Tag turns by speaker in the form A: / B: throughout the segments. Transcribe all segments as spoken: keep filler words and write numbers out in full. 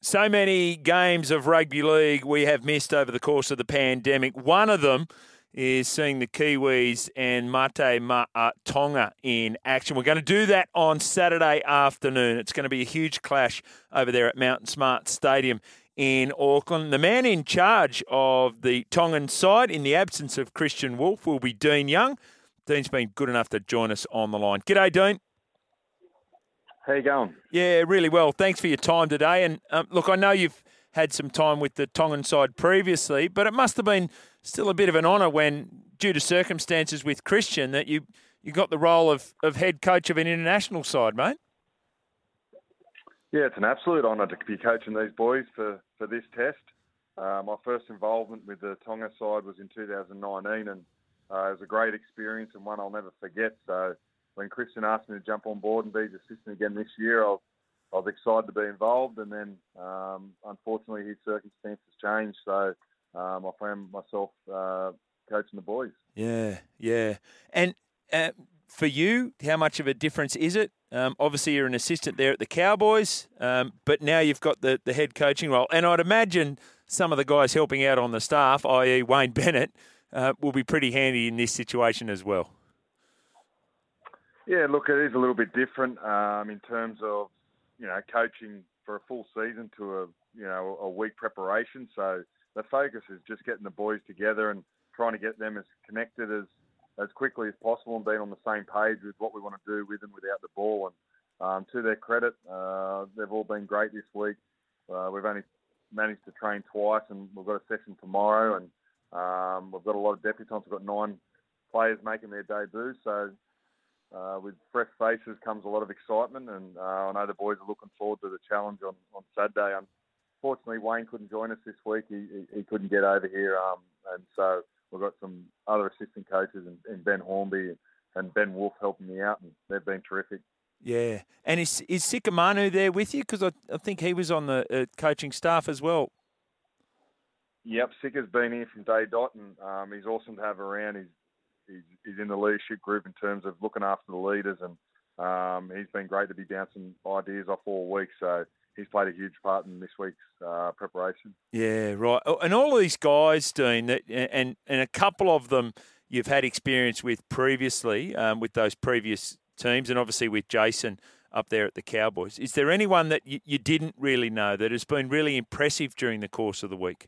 A: So many games of rugby league we have missed over the course of the pandemic. One of them is seeing the Kiwis and Mate Ma'a Tonga in action. We're going to do that on Saturday afternoon. It's going to be a huge clash over there at Mountain Smart Stadium in Auckland. The man in charge of the Tongan side, in the absence of Christian Wolf, will be Dean Young. Dean's been good enough to join us on the line. G'day, Dean.
B: How you going?
A: Yeah, really well. Thanks for your time today. And um, look, I know you've had some time with the Tongan side previously, but it must have been still a bit of an honour when, due to circumstances with Christian, that you, you got the role of, of head coach of an international side, mate.
B: Yeah, it's an absolute honour to be coaching these boys for, for this test. Uh, my first involvement with the Tonga side was in two thousand nineteen, and uh, it was a great experience and one I'll never forget. So when Christian asked me to jump on board and be his assistant again this year, I was, I was excited to be involved. And then, um, unfortunately, his circumstances changed. So um, I found myself uh, coaching the boys.
A: Yeah, yeah. And uh, for you, how much of a difference is it? Um, obviously, you're an assistant there at the Cowboys, um, but now you've got the, the head coaching role. And I'd imagine some of the guys helping out on the staff, that is. Wayne Bennett, uh, will be pretty handy in this situation as well.
B: Yeah, look, it is a little bit different um, in terms of, you know, coaching for a full season to a, you know, a week preparation. So the focus is just getting the boys together and trying to get them as connected as, as quickly as possible and being on the same page with what we want to do with and without the ball. And um, to their credit, uh, they've all been great this week. Uh, we've only managed to train twice, and we've got a session tomorrow. And um, we've got a lot of debutants. We've got nine players making their debut. So Uh, with fresh faces comes a lot of excitement, and uh, I know the boys are looking forward to the challenge on, on Saturday. Unfortunately, Wayne couldn't join us this week. He, he, he couldn't get over here, um, and so we've got some other assistant coaches in, in Ben Hornby and Ben Wolf helping me out, and they've been terrific.
A: Yeah. And is is Sikamanu there with you? Because I, I think he was on the uh, coaching staff as well.
B: Yep, Sika's been here from day dot, and um, he's awesome to have around. He's He's, he's in the leadership group in terms of looking after the leaders, and um, he's been great to be bouncing ideas off all week. So he's played a huge part in this week's uh, preparation.
A: Yeah, right. And all of these guys, Dean, that, and and a couple of them you've had experience with previously um, with those previous teams, and obviously with Jason up there at the Cowboys. Is there anyone that you, you didn't really know that has been really impressive during the course of the week?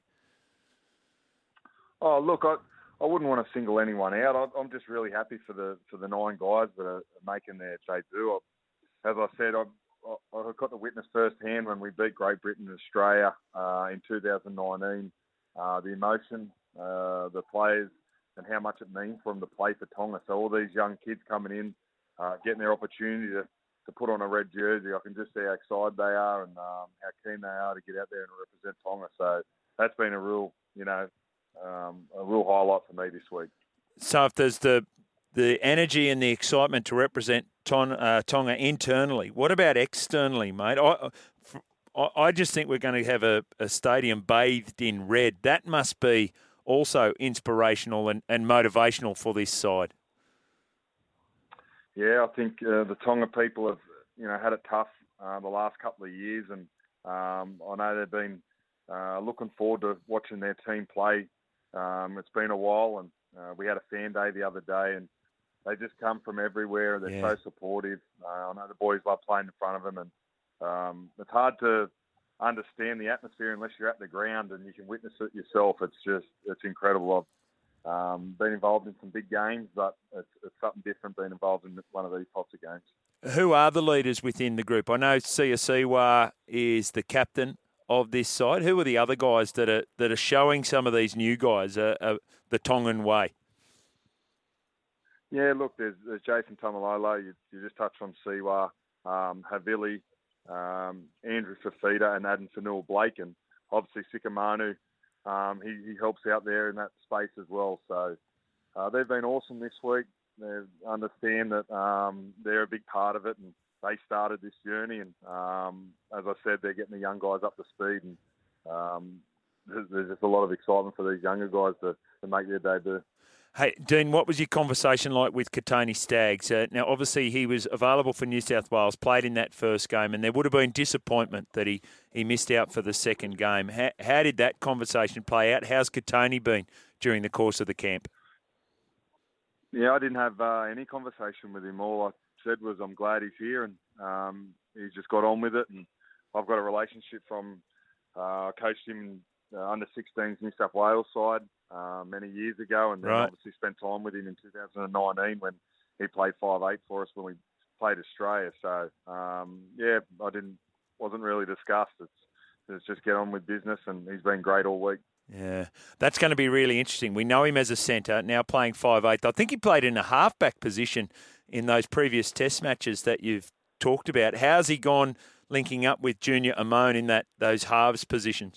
B: Oh, look, I. I wouldn't want to single anyone out. I'm just really happy for the for the nine guys that are making their debut. As I said, I I got to witness firsthand when we beat Great Britain and Australia uh, in two thousand nineteen, uh, the emotion, uh, the players, and how much it means for them to play for Tonga. So all these young kids coming in, uh, getting their opportunity to, to put on a red jersey, I can just see how excited they are and um, how keen they are to get out there and represent Tonga. So that's been a real, you know, Um, a real highlight for me this week.
A: So if there's the the energy and the excitement to represent Ton, uh, Tonga internally, what about externally, mate? I, I just think we're going to have a, a stadium bathed in red. That must be also inspirational and, and motivational for this side.
B: Yeah, I think uh, the Tonga people have, you know, had it tough uh, the last couple of years, and um, I know they've been uh, looking forward to watching their team play. Um, it's been a while, and uh, we had a fan day the other day, and they just come from everywhere. They're
A: yeah.
B: so supportive. Uh, I know the boys love playing in front of them, and um, it's hard to understand the atmosphere unless you're at the ground and you can witness it yourself. It's just, it's incredible. I've um, been involved in some big games, but it's, it's something different being involved in one of these types of games.
A: Who are the leaders within the group? I know Siasiwa is the captain of this side. Who are the other guys that are that are showing some of these new guys uh, uh, the Tongan way?
B: Yeah, look, there's, there's Jason Tamalolo. You, you just touched on Siwa, um, Havili, um, Andrew Fafita, and Adam Fanua Blake, and obviously Sikamanu. Um, he, he helps out there in that space as well. So uh, they've been awesome this week. They understand that um, they're a big part of it, and they started this journey, and um, as I said, they're getting the young guys up to speed, and um, there's, there's just a lot of excitement for these younger guys to, to make their debut.
A: Hey, Dean, what was your conversation like with Katoni Staggs? Uh, now, obviously, he was available for New South Wales, played in that first game, and there would have been disappointment that he, he missed out for the second game. How, how did that conversation play out? How's Katoni been during the course of the camp?
B: Yeah, I didn't have uh, any conversation with him. All I said was I'm glad he's here, and um, he's just got on with it. And I've got a relationship from uh, I coached him in uh, under sixteens New South Wales side uh, many years ago, and then
A: Right.
B: obviously spent time with him in two thousand nineteen when he played five eight for us when we played Australia. So um, yeah, I didn't wasn't really discussed. It's, it's just get on with business, and he's been great all week.
A: Yeah, that's going to be really interesting. We know him as a centre, now playing five eight. I think he played in a halfback position in those previous test matches that you've talked about. How's he gone linking up with Junior Amone in that those halves positions?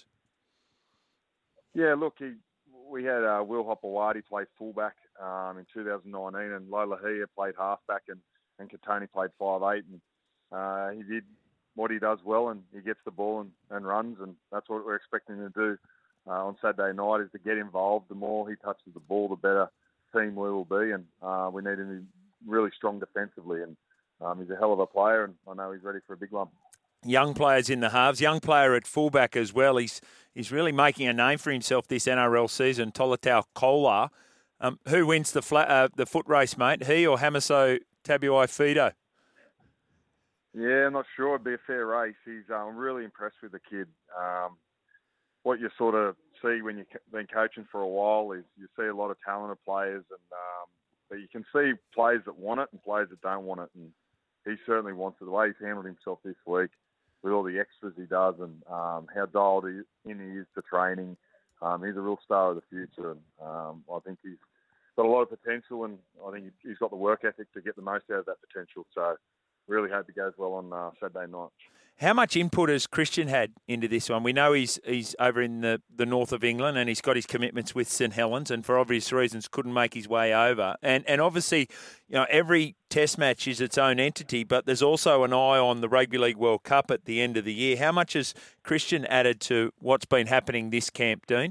B: Yeah, look, he, we had uh, Will Hopewadi play fullback um, in two thousand nineteen, and Lola Hia played halfback, and, and Katoni played five eight, and uh, he did what he does well, and he gets the ball and, and runs, and that's what we're expecting him to do uh, on Saturday night, is to get involved. The more he touches the ball, the better team we will be, and uh, we need him to be really strong defensively, and um, he's a hell of a player, and I know he's ready for a big one.
A: Young players in the halves, young player at fullback as well. He's he's really making a name for himself this N R L season. Tolatau Kolar. Um, who wins the flat, uh, the foot race, mate? He or Hamiso Tabuai Fido?
B: Yeah, I'm not sure. It'd be a fair race. He's uh, I'm really impressed with the kid. Um, what you sort of see when you've been coaching for a while is you see a lot of talented players, and um, but you can see players that want it and players that don't want it. And he certainly wants it. The way he's handled himself this week, with all the extras he does, and um, how dialed he, in he is to training, um, he's a real star of the future. And um, I think he's got a lot of potential, and I think he's got the work ethic to get the most out of that potential. So really hope he goes well on uh, Saturday night.
A: How much input has Christian had into this one? We know he's he's over in the, the north of England, and he's got his commitments with St Helens, and for obvious reasons couldn't make his way over. And and obviously, you know, every test match is its own entity, but there's also an eye on the Rugby League World Cup at the end of the year. How much has Christian added to what's been happening this camp, Dean?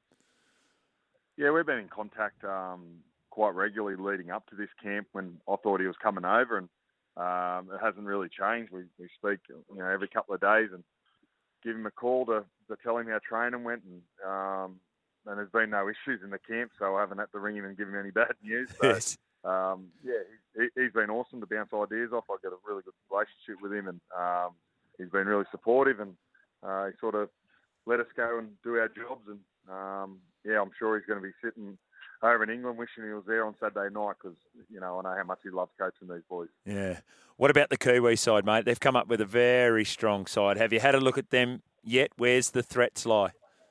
B: Yeah, we've been in contact um, quite regularly leading up to this camp when I thought he was coming over, and Um, it hasn't really changed. We we speak, you know, every couple of days and give him a call to, to tell him how training went, and um, and there's been no issues in the camp, so I haven't had to ring him and give him any bad news. So,
A: Yes.
B: um, yeah, he, he's been awesome to bounce ideas off. I've got a really good relationship with him, and um, he's been really supportive, and uh, he sort of let us go and do our jobs. And um, yeah, I'm sure he's going to be sitting over in England wishing he was there on Saturday night, because, you know, I know how much he loves coaching these boys.
A: Yeah. What about the Kiwi side, mate? They've come up with a very strong side. Have you had a look at them yet? Where's the threats lie?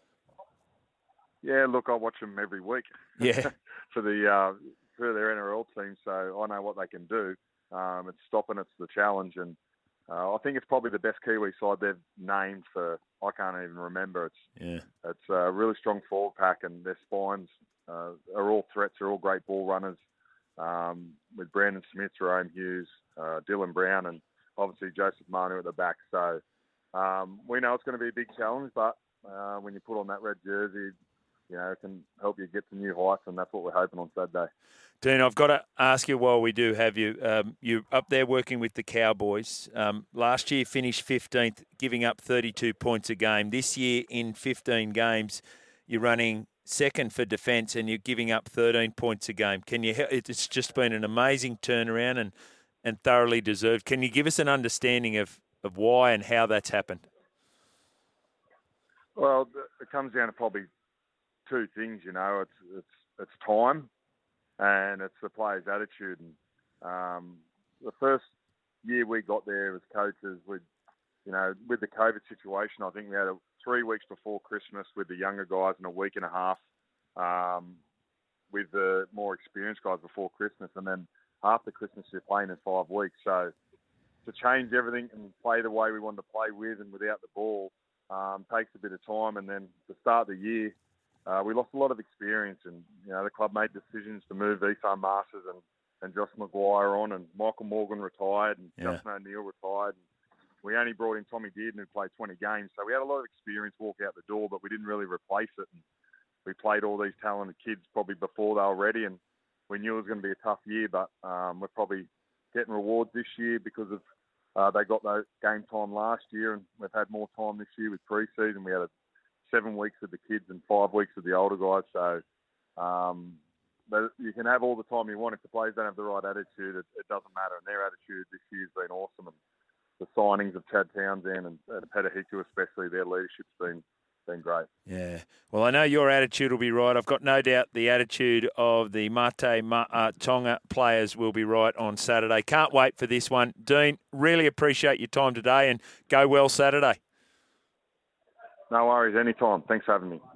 B: Yeah, look, I watch them every week.
A: Yeah.
B: for the uh, for their N R L team, so I know what they can do. Um, it's stopping, it's the challenge, and uh, I think it's probably the best Kiwi side they've named for, I can't even remember. It's
A: Yeah.
B: it's a really strong forward pack, and their spines uh, are all threats, are all great ball runners, um, with Brandon Smith, Jerome Hughes, uh, Dylan Brown, and obviously Joseph Manu at the back. So um, we know it's going to be a big challenge, but uh, when you put on that red jersey, you know, it can help you get to new heights, and that's what we're hoping on Saturday.
A: Dean, I've got to ask you while we do have you, um, you're up there working with the Cowboys. Um, last year finished fifteenth, giving up thirty-two points a game. This year in fifteen games, you're running second for defence and you're giving up thirteen points a game. Can you? It's just been an amazing turnaround and, and thoroughly deserved. Can you give us an understanding of, of why and how that's happened?
B: Well, it comes down to probably two things, you know. It's it's it's time, and it's the players' attitude. And um, the first year we got there as coaches, with you know, with the COVID situation, I think we had a, three weeks before Christmas with the younger guys and a week and a half um, with the more experienced guys before Christmas, and then after Christmas you're playing in five weeks. So to change everything and play the way we wanted to play with and without the ball um, takes a bit of time. And then to start the year, Uh, we lost a lot of experience, and you know the club made decisions to move Ethan Masters and, and Josh Maguire on, and Michael Morgan retired, and
A: Yeah.
B: Justin O'Neill retired. And we only brought in Tommy Dearden, who played twenty games, so we had a lot of experience walk out the door, but we didn't really replace it. And we played all these talented kids probably before they were ready, and we knew it was going to be a tough year, but um, we're probably getting rewards this year because of uh, they got that game time last year, and we've had more time this year with pre-season. We had a, seven weeks with the kids and five weeks with the older guys, so um, but you can have all the time you want. If the players don't have the right attitude, it, it doesn't matter, and their attitude this year's been awesome, and the signings of Chad Townsend and, and Peter Hiku especially, their leadership's been been great.
A: Yeah. Well, I know your attitude will be right. I've got no doubt the attitude of the Mate Ma'a Tonga players will be right on Saturday. Can't wait for this one. Dean, really appreciate your time today and go well Saturday.
B: No worries, anytime. Thanks for having me.